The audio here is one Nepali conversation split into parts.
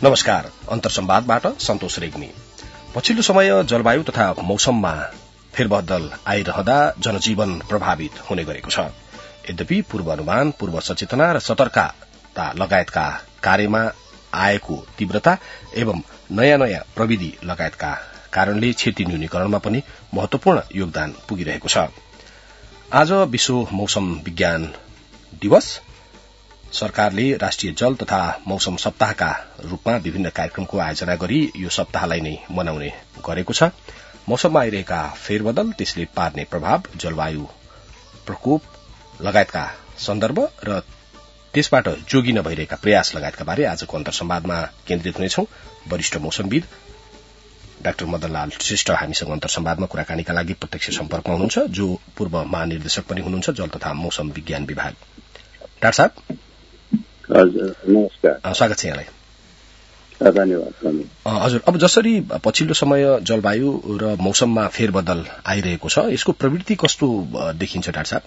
नमस्कार। अन्तर्संवादबाट सन्तोष रेग्मी। पछिल्लो समय जलवायु तथा मौसममा फेरबदल आइरहँदा जनजीवन प्रभावित हुने गरेको छ। यद्यपि पूर्वानुमान, पूर्व सचेतना र सतर्कता लगायतका कार्यमा आएको तीव्रता एवं नयाँ प्रविधि लगायतका कारणले क्षति न्यूनीकरणमा पनि महत्वपूर्ण योगदान पुगिरहेको छ। आज विश्व मौसम विज्ञान दिवस। सरकारले राष्ट्रिय जल तथा मौसम सप्ताहका रूपमा विभिन्न कार्यक्रमको आयोजना गरी यो सप्ताहलाई नै मनाउने गरेको छ। मौसममा आइरहेका फेरबदल, त्यसले पार्ने प्रभाव, जलवायु प्रकोप लगायतका सन्दर्भ र त्यसबाट जोगिन भइरहेका प्रयास लगायतका बारे आजको अन्तर्संवादमा केन्द्रित हुनेछौं। वरिष्ठ मौसमविद डाक्टर मदनलाल श्रेष्ठ हामीसँग अन्तर्संवादमा कुराकानीका लागि प्रत्यक्ष सम्पर्कमा हुनुहुन्छ, जो पूर्व महानिर्देशक पनि हुनुहुन्छ जल तथा मौसम विज्ञान विभाग। डाक्टर साहब नमस्कार, स्वागत छ यहाँलाई। धन्यवाद। हजुर, अब जसरी पछिल्लो समय जलवायु र मौसममा फेरबदल आइरहेको छ, यसको प्रवृत्ति कस्तो देखिन्छ डाक्टर साहब?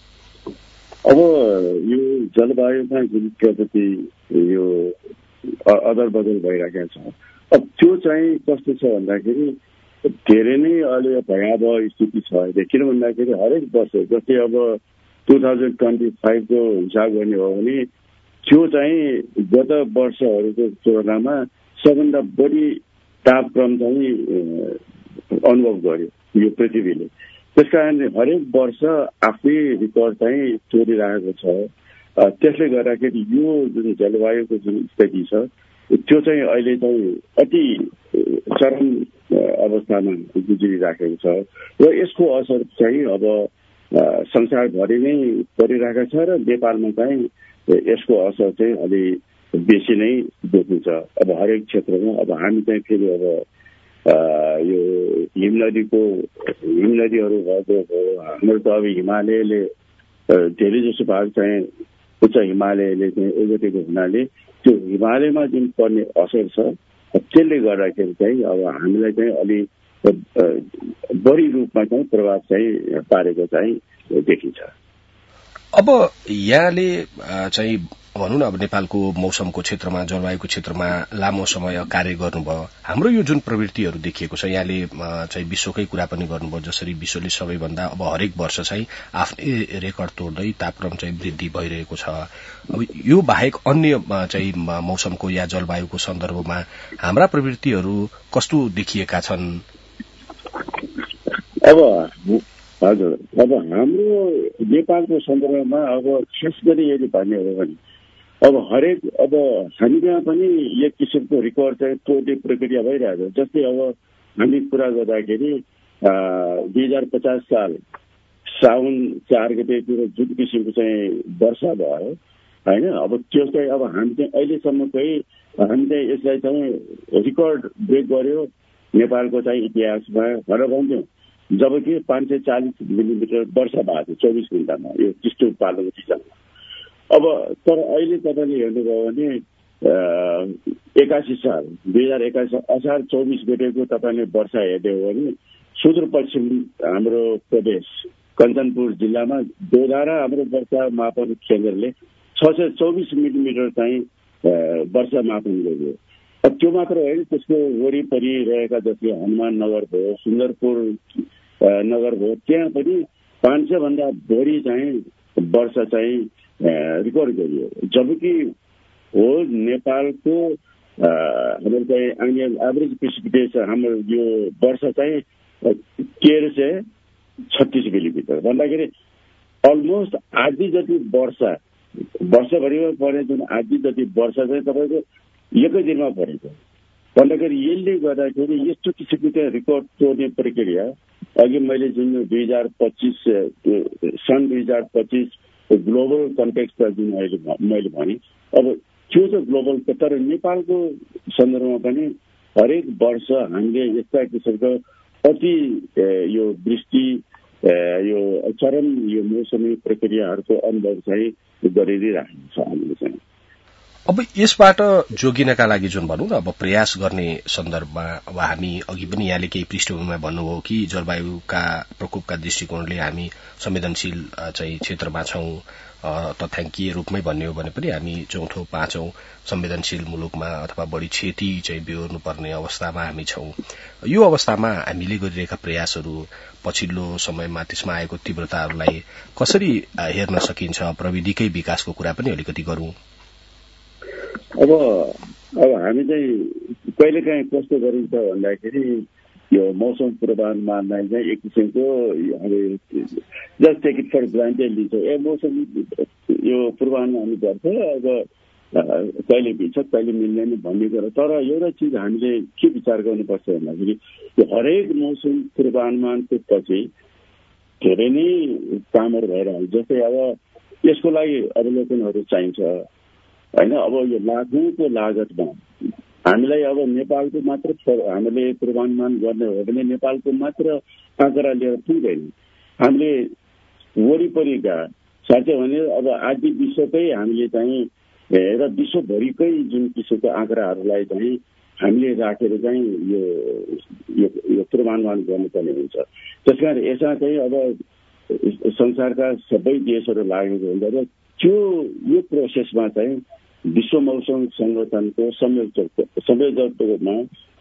अब यो जलवायुमा जुन प्रगति यो अदल बदल भइरहेको छ, अब त्यो चाहिँ कस्तो छ भन्दाखेरि धेरै नै अहिले भयावह स्थिति छ। किन भन्दाखेरि हरेक वर्ष जस्तै अब 2025 को हिसाब गर्ने हो भने त्यो चाहिँ गत वर्षहरूको तुलनामा सबभन्दा बढी तापक्रम चाहिँ अनुभव गर्यो यो पृथ्वीले। त्यसकारणले हरेक वर्ष आफ्नै रिकर्ड चाहिँ तोडिरहेको छ। त्यसले गर्दाखेरि यो जुन जलवायुको जुन स्थिति छ त्यो चाहिँ अहिले चाहिँ अति चरम अवस्थामा गुज्रिराखेको छ र यसको असर चाहिँ अब संसारभरि नै परिरहेको छ र नेपालमा चाहिँ यसको असर चाहिँ अलि बेसी नै देखिन्छ। अब हरेक क्षेत्रमा अब हामी चाहिँ फेरि अब यो हिमनदीहरू भएको हो। हाम्रो त अब हिमालयले धेरै जसो भाग चाहिँ उच्च हिमालयले चाहिँ ओगटेको हुनाले त्यो हिमालयमा जुन पर्ने असर छ त्यसले गर्दाखेरि चाहिँ अब हामीलाई चाहिँ अलि बढी रूपमा चाहिँ प्रभाव चाहिँ पारेको चाहिँ देखिन्छ। अब यहाँले चाहिँ भनौँ न, अब नेपालको मौसमको क्षेत्रमा, जलवायुको क्षेत्रमा लामो समय कार्य गर्नुभयो। हाम्रो यो जुन प्रवृत्तिहरू देखिएको छ, यहाँले चाहिँ विश्वकै कुरा पनि गर्नुभयो, जसरी विश्वले सबैभन्दा अब हरेक वर्ष चाहिँ आफ्नै रेकर्ड तोड्दै तापक्रम चाहिँ वृद्धि भइरहेको छ। अब यो बाहेक अन्य चाहिँ मौसमको या जलवायुको सन्दर्भमा हाम्रा प्रवृत्तिहरू कस्तो देखिएका छन्? हजुर, अब हाम्रो नेपालको सन्दर्भमा अब खास गरी यदि भन्ने हो भने अब हरेक अब हामीमा पनि एक किसिमको रिकर्ड चाहिँ तोड्ने प्रक्रिया भइरहेको छ। जस्तै अब हामी कुरा गर्दाखेरि 2050 साल साउन 4 गतेतिर जुन किसिमको चाहिँ वर्षा भयो होइन, अब त्यो चाहिँ अब हामी चाहिँ अहिलेसम्मकै हामी चाहिँ यसलाई चाहिँ रिकर्ड ब्रेक गर्यो नेपालको चाहिँ इतिहासमा भनेर भन्थ्यौँ। जबकि 540 मिलिमिटर वर्षा भएको थियो 24 घण्टामा यो टिस्टो पाल्नुको चिजमा। अब तर अहिले तपाईँले हेर्नुभयो भने 81 साल 2081 असार 24 गतेको तपाईँले वर्षा हेर्ने हो भने सुदूरपश्चिम हाम्रो प्रदेश कञ्चनपुर जिल्लामा दोधारा हाम्रो वर्षा मापन केन्द्रले 624 मिलिमिटर चाहिँ वर्षा मापन गर्यो। अब त्यो मात्र होइन, त्यसको वरिपरि रहेका जस्तै हनुमान नगर भयो, सुन्दरपुर नगर भयो, त्यहाँ पनि 500 भन्दा बढी चाहिँ वर्षा चाहिँ रिकर्ड गरियो। जबकि हो नेपालको हाम्रो चाहिँ एभरेज प्रेसिपिटेसन हाम्रो यो वर्षा चाहिँ 1336 मिलिमिटर भन्दाखेरि अलमोस्ट आधी जति वर्षभरिमा पर्ने जुन आधी जति वर्षा चाहिँ तपाईँको एकै दिनमा परेको भन्दाखेरि यसले गर्दाखेरि यस्तो किसिमको चाहिँ रिकर्ड तोड्ने प्रक्रिया अघि मैले जुन 2025 ग्लोबल कन्टेक्स्टमा जुन मैले भने अब त्यो चाहिँ ग्लोबल, तर नेपालको सन्दर्भमा पनि हरेक वर्ष हामीले यस्ता किसिमको अति यो वृष्टि यो चरम यो मौसमी प्रक्रियाहरूको अनुभव चाहिँ गरिदिइराखेको छ हामीले चाहिँ। अब यसबाट जोगिनका लागि जुन भनौं न अब प्रयास गर्ने सन्दर्भमा अब हामी अघि पनि यहाँले केही पृष्ठभूमिमा भन्नुभयो कि जलवायुका प्रकोपका दृष्टिकोणले हामी संवेदनशील चाहिँ क्षेत्रमा छौं, तथ्याङ्कीय रूपमै भन्ने हो भने पनि हामी चौथो पाँचौं संवेदनशील मुलुकमा अथवा बढ़ी क्षति चाहिँ बिहोर्नुपर्ने अवस्थामा हामी छौं। यो अवस्थामा हामीले गरिरहेका प्रयासहरू पछिल्लो समयमा त्यसमा आएको तीव्रताहरूलाई कसरी हेर्न सकिन्छ? प्रविधिकै विकासको कुरा पनि अलिकति गरौं। अब हामी चाहिँ कहिलेकाहीँ कस्तो गरिन्छ भन्दाखेरि यो मौसम पूर्वानुमानलाई चाहिँ एक किसिमको just take it for granted लिन्छ। मौसम यो पूर्वानुमान गर्छ, अब कहिले मिल्छ कहिले मिल्दैन भन्ने कुरा। तर एउटा चिज हामीले के विचार गर्नुपर्छ भन्दाखेरि यो हरेक मौसम पूर्वानुमानको पछि धेरै नै कामहरू भइरहेको। जस्तै अब यसको लागि अवलोकनहरू चाहिन्छ होइन। अब यो लाखौंको लागतमा हामीलाई अब नेपालको मात्र हामीले पूर्वानुमान गर्ने हो भने नेपालको मात्र आँकडा लिएर पुग्दैन। हामीले वरिपरिका साँच्चै भने अब आदि विश्वकै हामीले चाहिँ र विश्वभरिकै जुन किसिमको आँकडाहरूलाई चाहिँ हामीले राखेर चाहिँ यो पूर्वानुमान गर्नुपर्ने हुन्छ। त्यसकारण यसमा चाहिँ अब संसारका सबै देशहरू लागेको हुन्छ र यो प्रोसेसमा चाहिँ विश्व मौसम संगठनको संयोजकमा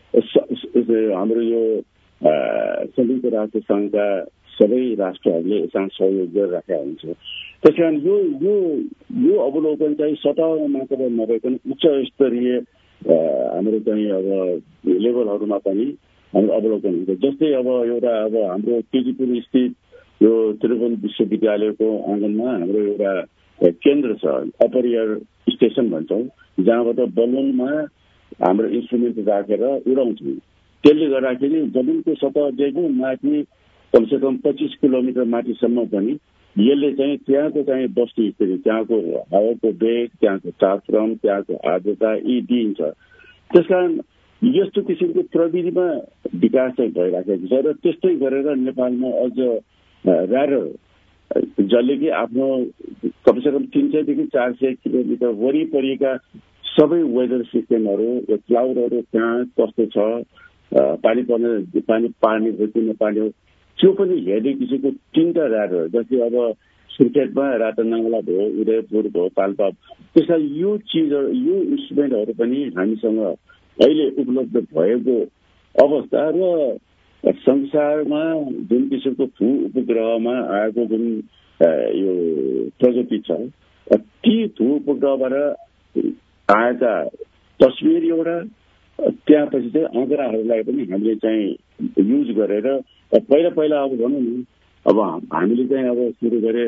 हाम्रो यो संयुक्त राष्ट्र संघका सबै राष्ट्रहरूले यसमा सहयोग गरिराखेका हुन्छ। त्यसकारण यो अवलोकन चाहिँ सतहमा मात्र नभइकन उच्च स्तरीय हाम्रो चाहिँ अब लेभलहरूमा पनि हाम्रो अवलोकन हुन्छ। जस्तै अब एउटा अब हाम्रो केजीपुर स्थित यो त्रिभुवन विश्वविद्यालयको आँगनमा हाम्रो एउटा केन्द्र छ, अपर एयर स्टेसन भन्छौँ, जहाँबाट बलुनमा हाम्रो इन्स्ट्रुमेन्ट राखेर उडाउँछौँ। त्यसले गर्दाखेरि जमिनको सतहदेखि माथि कमसेकम 25 किलोमिटर माथिसम्म पनि यसले चाहिँ त्यहाँको चाहिँ वस्तु स्थिति, त्यहाँको हावाको वेग, त्यहाँको तापक्रम, त्यहाँको आर्द्रता यी दिइन्छ। त्यसकारण यस्तो किसिमको प्रविधिमा विकास चाहिँ भइराखेको छ र त्यस्तै गरेर नेपालमा अझ राडर जसले कि आफ्नो कमसेकम 300 देखि 400 किलोमिटर वरिपरिका सबै वेदर सिस्टमहरू, क्लाउडहरू कहाँ कस्तो छ, पानी पार्ने हो कि नपार्ने हो, त्यो पनि हेर्ने किसिमको 3टा राडर। जस्तै अब सुर्खेतमा रातनगला भयो, उदयपुर भयो, पाल्पा, त्यसमा यो चिजहरू यो इन्स्ट्रुमेन्टहरू पनि हामीसँग अहिले उपलब्ध भएको अवस्था र संसारमा जुन किसिमको भू उपग्रहमा आएको जुन यो प्रगति छ, ती भू उपग्रहबाट आएका तस्विर एउटा त्यहाँपछि चाहिँ आँकडाहरूलाई पनि हामीले चाहिँ युज गरेर पहिला अब भनौँ न, अब हामीले चाहिँ अब सुरु गरे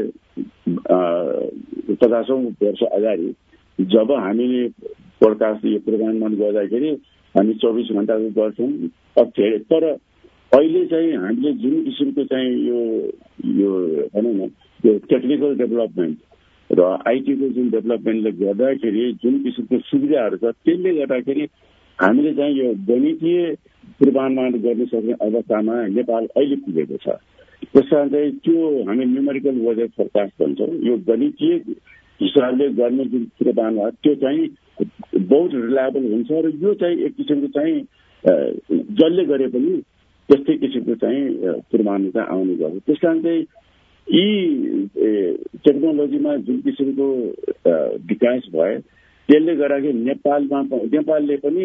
50औं वर्ष अगाडि जब हामीले पोडकास्ट यो पूर्वानुमान गर्दाखेरि हामी 24 घण्टाको गर्छौँ। तर अहिले चाहिँ हामीले जुन किसिमको चाहिँ यो भनौँ न यो टेक्निकल डेभलपमेन्ट र आइटीको जुन डेभलपमेन्टले गर्दाखेरि जुन किसिमको सुविधाहरू छ, त्यसले गर्दाखेरि हामीले चाहिँ यो गणितीय पूर्वानुमान गर्न सक्ने अवस्थामा नेपाल अहिले पुगेको छ। त्यसकारण चाहिँ त्यो हामी न्युमेरिकल वेदर फोरकास्ट भन्छौँ। यो गणितीय हिसाबले गर्ने जुन पूर्वानुमान त्यो चाहिँ बहुत रिलायबल हुन्छ र यो चाहिँ एक किसिमको चाहिँ जसले गरे पनि त्यस्तै किसिमको चाहिँ पूर्वानुमान आउने गर्छ। त्यसकारण चाहिँ यी टेक्नोलोजीमा जुन किसिमको विकास भयो त्यसले गर्दाखेरि नेपालले पनि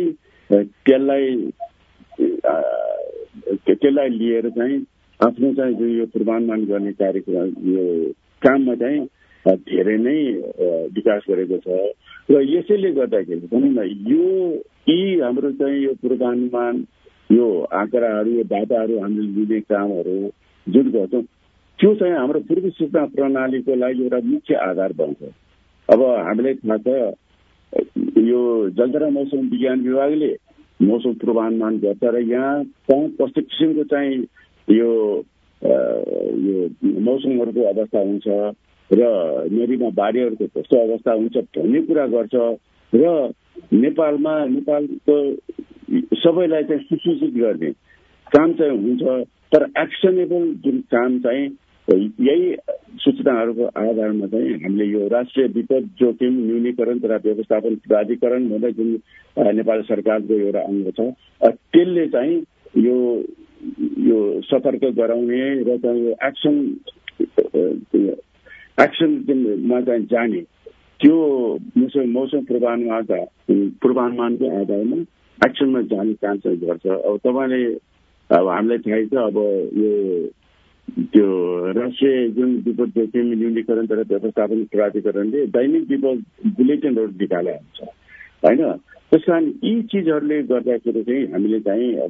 त्यसलाई लिएर चाहिँ आफ्नो चाहिँ जुन यो पूर्वानुमान गर्ने कार्यक्रम यो काममा चाहिँ धेरै नै विकास गरेको छ र यसैले गर्दाखेरि भनौँ न यी हाम्रो चाहिँ यो पूर्वानुमान यो आँकडाहरू यो डाटाहरू हामीले लिने कामहरू जुन गर्छौँ त्यो चाहिँ हाम्रो पूर्व सूचना प्रणालीको लागि एउटा मुख्य आधार बन्छ। अब हामीलाई थाहा छ यो जल तथा मौसम विज्ञान विभागले मौसम पूर्वानुमान गर्छ र यहाँ कस्तो किसिमको चाहिँ यो मौसमहरूको अवस्था हुन्छ र नदीमा बाढीहरूको कस्तो अवस्था हुन्छ भन्ने कुरा गर्छ र नेपालको सबैलाई चाहिँ सुसूचित गर्ने काम चाहिँ हुन्छ। तर एक्सनेबल जुन काम चाहिँ यही सूचनाहरूको आधारमा चाहिँ हामीले यो राष्ट्रिय विपद जोखिम न्यूनीकरण तथा व्यवस्थापन प्राधिकरण भन्ने जुन नेपाल सरकारको एउटा अङ्ग छ, त्यसले चाहिँ यो सतर्क गराउने र चाहिँ यो एक्सनमा चाहिँ जाने त्यो मौसम पूर्वानुमानको आधारमा एक्सनमा जाने काम चाहिँ गर्छ। अब तपाईँले अब हामीलाई थाहै छ, अब यो त्यो राष्ट्रिय जुन विपद जोखिम न्यूनीकरण तथा व्यवस्थापन प्राधिकरणले दैनिक विपद बुलेटिनहरू निकालेको हुन्छ होइन। त्यस कारण यी चिजहरूले गर्दाखेरि चाहिँ हामीले चाहिँ अब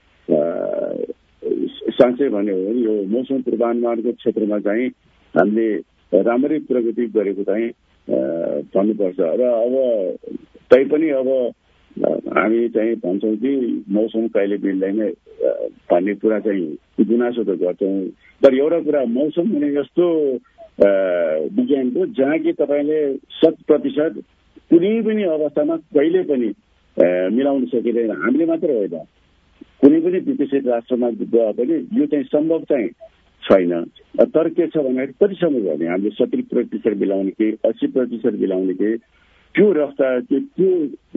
साँच्चै भन्यो भने यो मौसम पूर्वानुमानको क्षेत्रमा चाहिँ हामीले राम्रै प्रगति गरेको चाहिँ भन्नुपर्छ। र अब तैपनि अब हामी चाहिँ भन्छौँ कि मौसम कहिले मिल्दैन भन्ने कुरा चाहिँ गुनासो त गर्छौँ, तर एउटा कुरा मौसम हुने जस्तो विज्ञानको जहाँ कि तपाईँले 100% कुनै पनि अवस्थामा कहिले पनि मिलाउन सकिँदैन। हामीले मात्र होइन, कुनै पनि विकसित राष्ट्रमा गए पनि यो चाहिँ सम्भव चाहिँ छैन। तर के छ भन्दाखेरि कतिसम्म गर्ने हामीले 70% मिलाउने कि 80% मिलाउने कि त्यो रफ्तार त्यो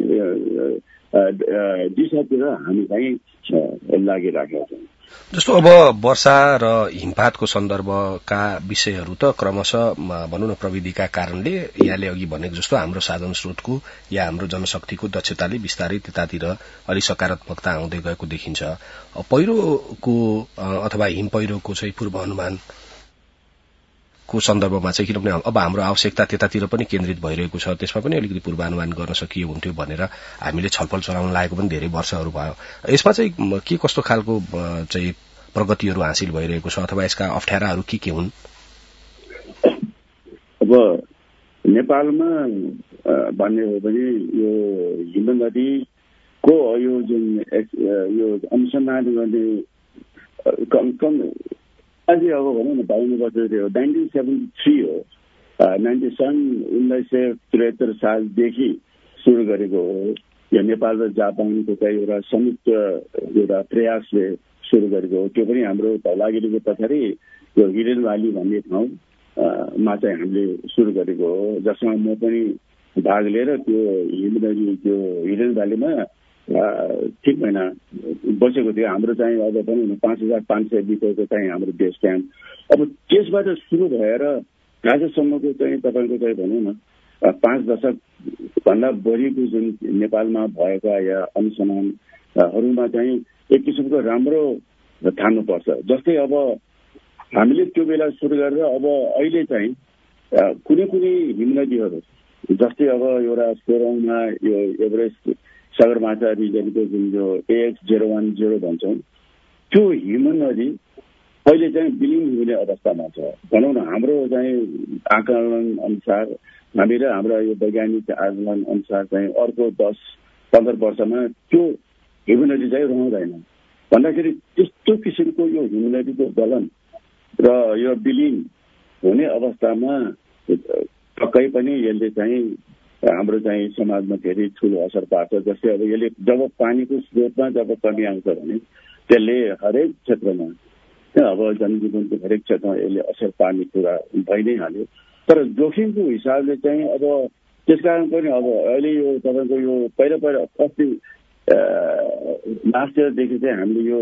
दिशातिर हामी चाहिँ लागिराखेका छौँ। जस्तो अब वर्षा र हिमपातको सन्दर्भका विषयहरू त क्रमशः भनौँ न प्रविधिका कारणले यहाँले अघि भनेको जस्तो हाम्रो साधन स्रोतको या हाम्रो जनशक्तिको दक्षताले बिस्तारै त्यतातिर अलि सकारात्मकता आउँदै गएको देखिन्छ। पहिरोको अथवा हिम पहिरोको चाहिँ पूर्वानुमान को सन्दर्भमा चाहिँ किनभने अब हाम्रो आवश्यकता त्यतातिर पनि केन्द्रित भइरहेको छ, त्यसमा पनि अलिकति पूर्वानुमान गर्न सकियो हुन्थ्यो भनेर हामीले छलफल चलाउन लागेको पनि धेरै वर्षहरू भयो। यसमा चाहिँ के कस्तो खालको चाहिँ प्रगतिहरू हासिल भइरहेको छ अथवा यसका अप्ठ्याराहरू के हुन्? अब नेपालमा भन्ने हो भने यो हिमनदीको यो जुन यो अनुसन्धान गर्ने कम अझै अब भनौँ न 52 वर्ष 1973 हो, 1973 सालदेखि सुरु गरेको हो। यो नेपाल र जापानको चाहिँ एउटा संयुक्त एउटा प्रयासले सुरु गरेको हो। त्यो पनि हाम्रो धौलागिरीको पछाडि यो हिडन भ्याली भन्ने ठाउँमा चाहिँ हामीले सुरु गरेको हो, जसमा म पनि भाग लिएर त्यो हिडन भ्यालीमा ठिक महिना बसेको थियो। हाम्रो चाहिँ अब भनौँ न 5500 मिटरको चाहिँ हाम्रो बेस क्याम्प। अब त्यसबाट सुरु भएर आजसम्मको चाहिँ तपाईँको चाहिँ भनौँ न 5 दशकभन्दा बढीको जुन नेपालमा भएका या अनुसन्धानहरूमा चाहिँ एक किसिमको राम्रो ठान्नुपर्छ। जस्तै अब हामीले त्यो बेला सुरु गरेर अब अहिले चाहिँ कुनै हिमनदीहरू जस्तै अब एउटा सोराङमा यो एभरेस्ट सगरमाथा रिजनको जुन जो AX010 भन्छौँ, त्यो हिमनदी अहिले चाहिँ विलीन हुने अवस्थामा छ। भनौँ न हाम्रो चाहिँ आकलन अनुसार हामी र हाम्रा यो वैज्ञानिक आकलन अनुसार चाहिँ अर्को 10-15 वर्षमा त्यो हिमनदी चाहिँ रहँदैन भन्दाखेरि त्यस्तो किसिमको यो हिमनदीको गलन र यो विलीन हुने अवस्थामा पक्कै पनि यसले चाहिँ हाम्रो चाहिँ समाजमा धेरै ठुलो असर पार्छ। जस्तै अब यसले जब पानीको स्रोतमा जब कमी आउँछ भने त्यसले हरेक क्षेत्रमा अब जनजीवनको हरेक क्षेत्रमा यसले असर पार्ने कुरा भइ नै हाल्यो। तर जोखिमको हिसाबले चाहिँ अब त्यसकारण पनि अब अहिले यो तपाईँको यो पहिला अस्ति लास्ट इयरदेखि चाहिँ हामीले यो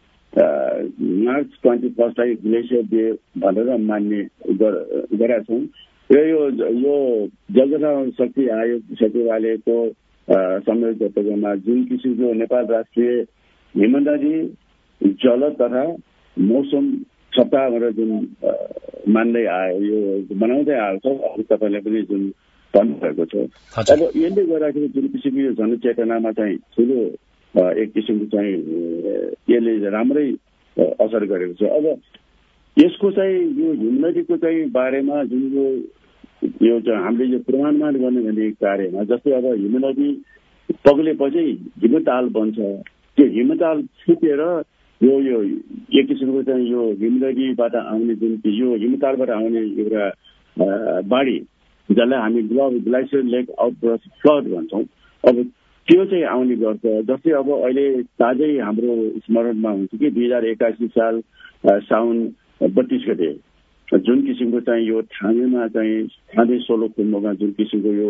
मार्च 21 ग्लेसियर डे भनेर मान्ने गरेका छौँ। यो जल शक्ति आयोग सचिवालयको संयोजकमा जुन किसिमको नेपाल राष्ट्रिय हिमनदी जल तथा मौसम सप्ताह भनेर जुन मान्दै आयो, यो मनाउँदै आएको छ। अब तपाईँले पनि जुन भन्नुभएको छ, अब यसले गर्दाखेरि जुन किसिमको यो जनचेतनामा चाहिँ ठुलो एक किसिमको चाहिँ यसले राम्रै असर गरेको छ। अब यसको चाहिँ यो हिमनदीको चाहिँ बारेमा जुन यो हामीले यो पूर्वानुमान गर्ने भन्ने कार्यमा जस्तै अब हिमनदी पग्लेपछि हिमताल बन्छ, त्यो हिमताल छुटेर यो एक किसिमको चाहिँ यो हिमनदीबाट आउने जुन यो हिमतालबाट आउने एउटा बाढी जसलाई हामी ग्लाइसियर लेक आउटबर्स्ट फ्लड भन्छौँ, अब त्यो चाहिँ आउने गर्छ। जस्तै अब अहिले ताजै हाम्रो स्मरणमा हुन्छ कि 2081 साल साउन 32 गते जुन किसिमको चाहिँ यो थामेमा चाहिँ थामे सोलुखुम्बुमा जुन किसिमको यो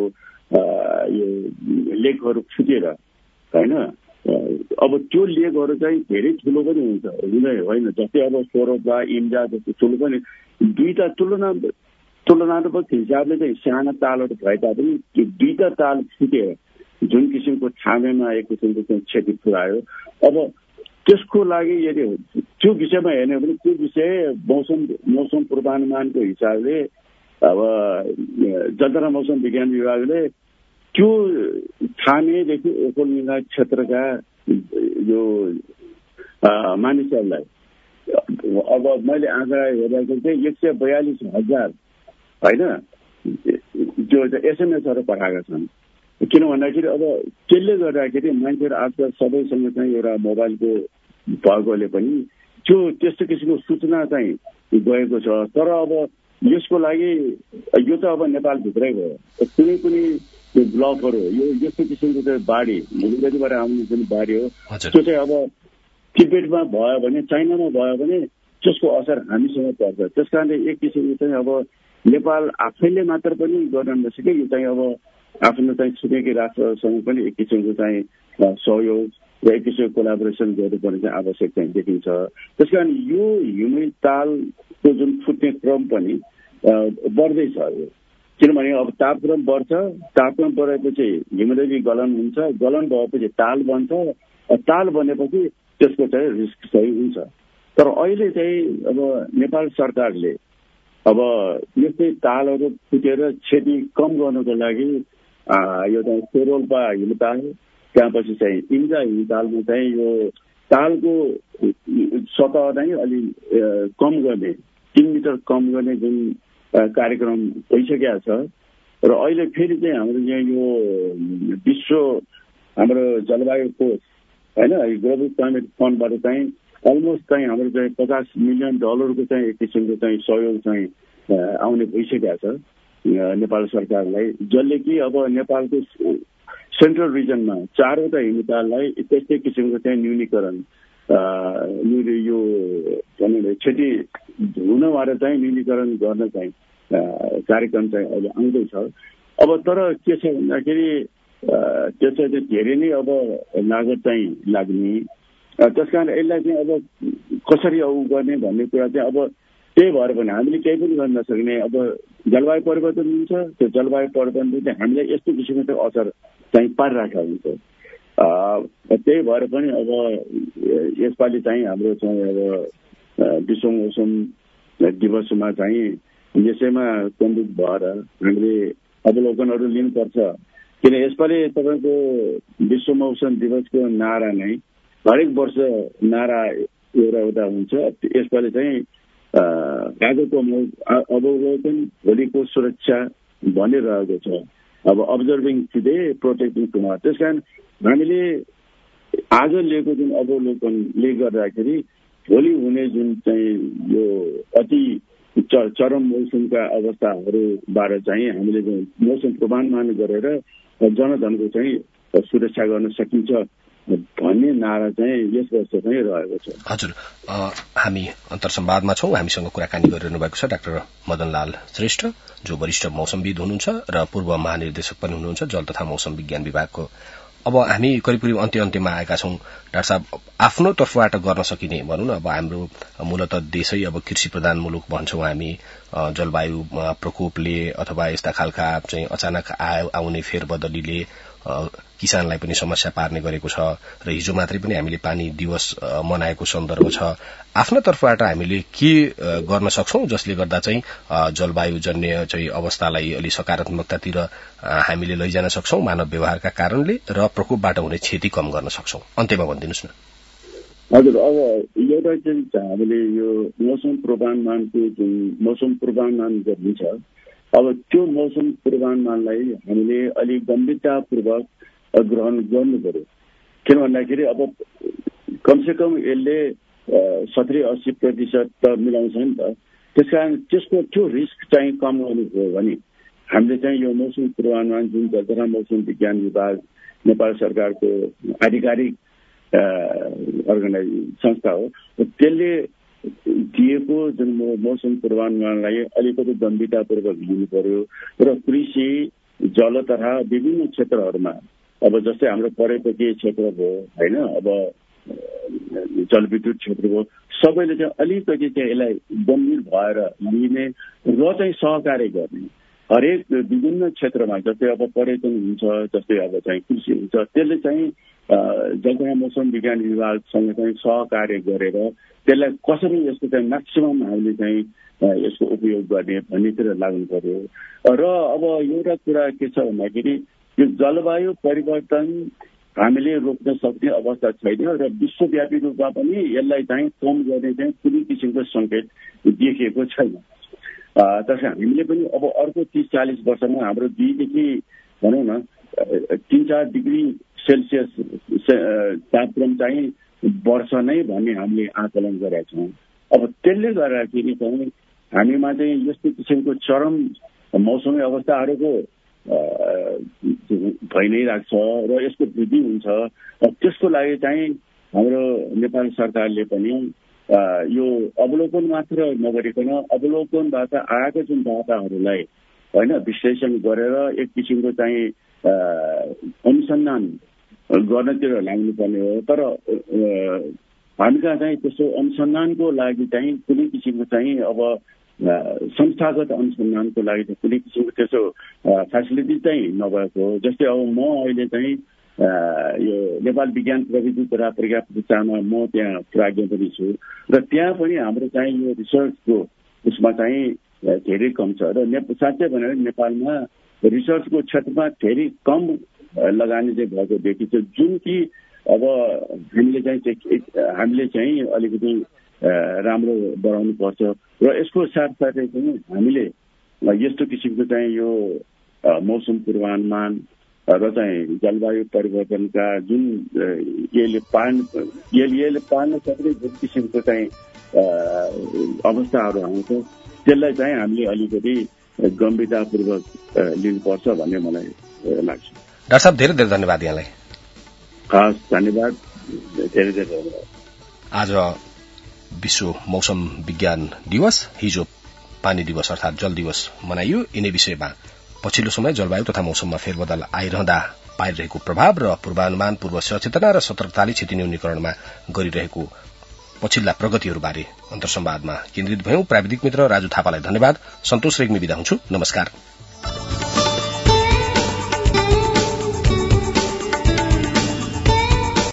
लेकहरू फुटेर होइन, अब त्यो लेकहरू चाहिँ धेरै ठुलो पनि हुन्छ होइन, जस्तै अब सोरोपा इन्जा जस्तो ठुलो पनि दुईटा तुलनात्मक हिसाबले चाहिँ साना तालहरू भए तापनि त्यो दुईटा ताल फुटेर जुन किसिमको थामेमा एक किसिमको चाहिँ क्षति पुर्यायो। अब त्यसको लागि यदि त्यो विषयमा हेर्ने हो भने त्यो विषय मौसम पूर्वानुमानको हिसाबले अब जनता मौसम विज्ञान विभागले त्यो थामेदेखि ओखलढुङ्गा क्षेत्रका यो मानिसहरूलाई अब मैले आँकडा हेर्दाखेरि चाहिँ 142,000 होइन त्यो एसएमएसहरू पठाएका छन्। किन भन्दाखेरि अब त्यसले गर्दाखेरि मान्छेहरू आजकल सबैसँग चाहिँ एउटा मोबाइलको भएकोले पनि त्यो त्यस्तो किसिमको सूचना चाहिँ गएको छ। तर अब यसको लागि यो त अब नेपालभित्रै भयो, कुनै पनि यो ब्लकहरू यो यस्तो किसिमको चाहिँ बाढी भूमिगतबाट आउने जुन बाढी हो त्यो चाहिँ अब तिब्बतमा भयो भने चाइनामा भयो भने त्यसको असर हामीसँग पर्छ। त्यस कारणले एक किसिमको चाहिँ अब नेपाल आफैले मात्र पनि गर्न नसके, यो चाहिँ अब आफ्नो चाहिँ छिमेकी राष्ट्रसँग पनि एक किसिमको चाहिँ सहयोग र एक किसिमको कोलाबोरेसन गर्नुपर्ने चाहिँ आवश्यक चाहिँ देखिन्छ। त्यस कारण यो हिउँदे तालको जुन फुट्ने क्रम पनि बढ्दैछ, किनभने अब तापक्रम बढ्छ, तापक्रम बढेपछि हिमोग्लोबिन गलन हुन्छ, गलन भएपछि ताल बन्छ, ताल बनेपछि त्यसको चाहिँ रिस्क चाहिँ हुन्छ। तर अहिले चाहिँ अब नेपाल सरकारले अब यस्तै तालहरू फुटेर क्षति कम गर्नको लागि यो चाहिँ सोरोल्पा हिमताल त्यहाँपछि चाहिँ इन्जा हिमतालमा चाहिँ यो तालको सतह नै अलि कम गर्ने 3 मिटर कम गर्ने जुन कार्यक्रम भइसकेको छ। र अहिले फेरि चाहिँ हाम्रो यहाँ यो विश्व हाम्रो जलवायु कोष होइन ग्लोबल क्लाइमेट फन्डबाट चाहिँ अलमोस्ट चाहिँ हाम्रो चाहिँ $50 मिलियन को चाहिँ एक किसिमको चाहिँ सहयोग चाहिँ आउने भइसकेको छ नेपाल सरकारलाई, जसले कि अब नेपालको सेन्ट्रल रिजनमा 4वटा हिमताललाई त्यस्तै किसिमको चाहिँ न्यूनीकरण यो क्षति हुनबाट चाहिँ न्यूनीकरण गर्न चाहिँ कार्यक्रम चाहिँ अहिले आउँदैछ। अब तर के छ भन्दाखेरि त्यसमा चाहिँ धेरै नै अब लागत चाहिँ लाग्ने, त्यस कारण यसलाई चाहिँ अब कसरी गर्ने भन्ने कुरा चाहिँ अब त्यही भएर पनि हामीले केही पनि गर्न नसक्ने। अब जलवायु परिवर्तन हुन्छ, त्यो जलवायु परिवर्तनले चाहिँ हामीलाई यस्तो किसिमको चाहिँ असर चाहिँ पारिरहेको हुन्छ। त्यही भएर पनि अब यसपालि चाहिँ हाम्रो चाहिँ अब विश्व मौसम दिवसमा चाहिँ यसैमा केन्द्रित भएर हामीले अवलोकनहरू लिनुपर्छ। किन यसपालि तपाईँको विश्व मौसम दिवसको नारा नै हरेक वर्ष नारा एउटा हुन्छ। यसपालि चाहिँ आजको अवलोकन भोलिको सुरक्षा भनिरहेको छ। अब अब्जर्भिङ टुडे प्रोटेक्टिङ टुमोरो। त्यस कारण हामीले आज लिएको जुन अवलोकनले गर्दाखेरि भोलि हुने जुन चाहिँ यो अति चरम मौसमका अवस्थाहरूबाट चाहिँ हामीले मौसम पूर्वानुमान गरेर जनधनको चाहिँ सुरक्षा गर्न सकिन्छ भन्ने नारा चाहिँ यस वर्ष चाहिँ रहेको छ। हजुर, हामी अन्तर्संवादमा छौं। हामीसँग कुराकानी गरिरहनु भएको छ डाक्टर मदनलाल श्रेष्ठ, जो वरिष्ठ मौसमविद हुनुहुन्छ र पूर्व महानिर्देशक पनि हुनुहुन्छ जल तथा मौसम विज्ञान विभागको। अब हामी करिब अन्त्यमा आएका छौं। डाक्टर साहब, आफ्नो तर्फबाट गर्न सकिने भनौं न, अब हाम्रो मूलतः देशै अब कृषि प्रधान मुलुक भन्छौं हामी, जलवायु प्रकोपले अथवा यस्ता खालका चाहिँ अचानक आउने फेरबदलीले किसानलाई पनि समस्या पार्ने गरेको छ र हिजो मात्रै पनि हामीले पानी दिवस मनाएको सन्दर्भ छ। आफ्नो तर्फबाट हामीले के गर्न सक्छौं जसले गर्दा चाहिँ जलवायु जन्य चाहिँ अवस्थालाई अलि सकारात्मकतातिर हामीले लैजान सक्छौं मानव व्यवहारका कारणले र प्रकोपबाट हुने क्षति कम गर्न सक्छौं? अन्त्यमा भनिदिनुस् न। हजुर, अब एउटा चाहिँ हामीले यो मौसम पूर्वानुमानको जुन मौसम पूर्वानुमान गरिन्छ, अब त्यो मौसम पूर्वानुमानलाई हामीले अलिक गम्भीरतापूर्वक ग्रहण गर्नु पर्यो। किन भन्दाखेरि अब कमसेकम यसले 70-80% त मिलाउँछ नि त। त्यसकारण त्यसको त्यो रिस्क चाहिँ कम गर्नु हो भने हामीले चाहिँ यो मौसम पूर्वानुमान जुन जल तथा मौसम विज्ञान विभाग नेपाल सरकारको आधिकारिक संस्था हो, त्यसले दिएको जुन मौसम पूर्वानुमानलाई अलिकति गम्भीरतापूर्वक लिनु पर्यो र कृषि जल तथा विभिन्न क्षेत्रहरूमा अब जस्तै हाम्रो पर्यटकीय क्षेत्र भयो होइन, अब जलविद्युत क्षेत्र भयो, सबैले चाहिँ अलिकति चाहिँ यसलाई गम्भीर भएर लिने र चाहिँ सहकार्य गर्ने। हरेक विभिन्न क्षेत्रमा जस्तै अब पर्यटन हुन्छ, जस्तै अब चाहिँ कृषि हुन्छ, त्यसले चाहिँ जलवायु मौसम विज्ञान विभागसँग चाहिँ सहकार्य गरेर त्यसलाई कसरी यसको चाहिँ म्याक्सिमम हामीले चाहिँ यसको उपयोग गर्ने भन्नेतिर लाग्नु पर्यो। र अब एउटा कुरा के छ भन्दाखेरि यो जलवायु परिवर्तन हामीले रोक्न सक्ने अवस्था छैन र विश्वव्यापी रूपमा पनि यसलाई चाहिँ कम गर्ने चाहिँ कुनै किसिमको सङ्केत देखिएको छैन। त्यसै हामीले पनि अब अर्को 30-40 वर्षमा हाम्रो 2 देखि भनौँ न 3-4 डिग्री सेल्सियस तापक्रम चाहिँ वर्ष नै भन्ने हामीले आकलन गरेका छौँ। अब त्यसले गर्दाखेरि चाहिँ हामीमा चाहिँ यस्तो किसिमको चरम मौसमी अवस्थाहरूको भइ नै राख्छ र यसको वृद्धि हुन्छ। त्यसको लागि चाहिँ हाम्रो नेपाल सरकारले पनि यो अवलोकन मात्र नगरिकन अवलोकनबाट आएको जुन डाटाहरूलाई होइन विश्लेषण गरेर एक किसिमको चाहिँ अनुसन्धान गर्नतिर लाग्नुपर्ने हो। तर हामी कहाँ चाहिँ त्यस्तो अनुसन्धानको लागि चाहिँ कुनै किसिमको चाहिँ अब संस्थागत अनुसन्धानको लागि चाहिँ कुनै किसिमको त्यसो फेसिलिटी चाहिँ नभएको हो। जस्तै अब म अहिले चाहिँ यो नेपाल विज्ञान प्रविधि तथा प्रज्ञा प्रतिष्ठानमा म त्यहाँ प्राज्ञ पनि छु र त्यहाँ पनि हाम्रो चाहिँ यो रिसर्चको उसमा चाहिँ धेरै कम छ र साँच्चै भनेर नेपालमा रिसर्चको क्षेत्रमा धेरै कम लगानी चाहिँ भएको देखिन्छ, जुन कि अब हामीले चाहिँ अलिकति राम्रो बढाउनु पर्छ। र यसको साथसाथै पनि हामीले यस्तो किसिमको चाहिँ यो मौसम पूर्वानुमान र चाहिँ जलवायु परिवर्तनका जुन यसले पाल्न सक्ने जुन किसिमको चाहिँ अवस्थाहरू आउँछ त्यसलाई चाहिँ हामीले अलिकति गम्भीरतापूर्वक लिनुपर्छ भन्ने मलाई लाग्छ। डाक्टर साहब धेरै धेरै धन्यवाद यहाँलाई। खास धन्यवाद, धेरै धेरै धन्यवाद। आज विश्व मौसम विज्ञान दिवस, हिजो पानी दिवस अर्थात जल दिवस मनाइयो। यिनै विषयमा पछिल्लो समय जलवायु तथा मौसममा फेरबदल आइरहँदा पारिरहेको प्रभाव र पूर्वानुमान, पूर्व सचेतना र सतर्कताले क्षति न्यूनीकरणमा गरिरहेको पछिल्ला प्रगतिहरूबारे अन्तर्संवादमा केन्द्रित भयौं। प्राविधिक मित्र राजु थापालाई धन्यवाद। सन्तोष रेग्मी बिदा हुन्छु। नमस्कार।